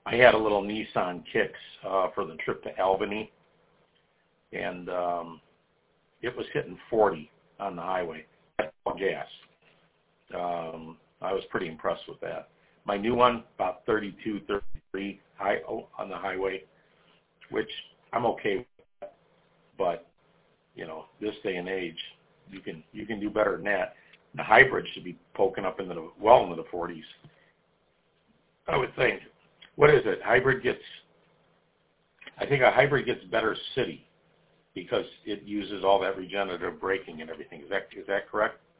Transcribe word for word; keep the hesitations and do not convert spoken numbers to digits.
I had a little Nissan Kicks uh, for the trip to Albany, and um, it was hitting forty on the highway at gas. Um, I was pretty impressed with that. My new one, about thirty-two, thirty-three high, on the highway, which I'm okay with. But, you know, this day and age, you can you can do better than that. The hybrid should be poking up into the, well into the forties, I would think. What is it? Hybrid gets, I think a hybrid gets better city because it uses all that regenerative braking and everything. Is that is that correct?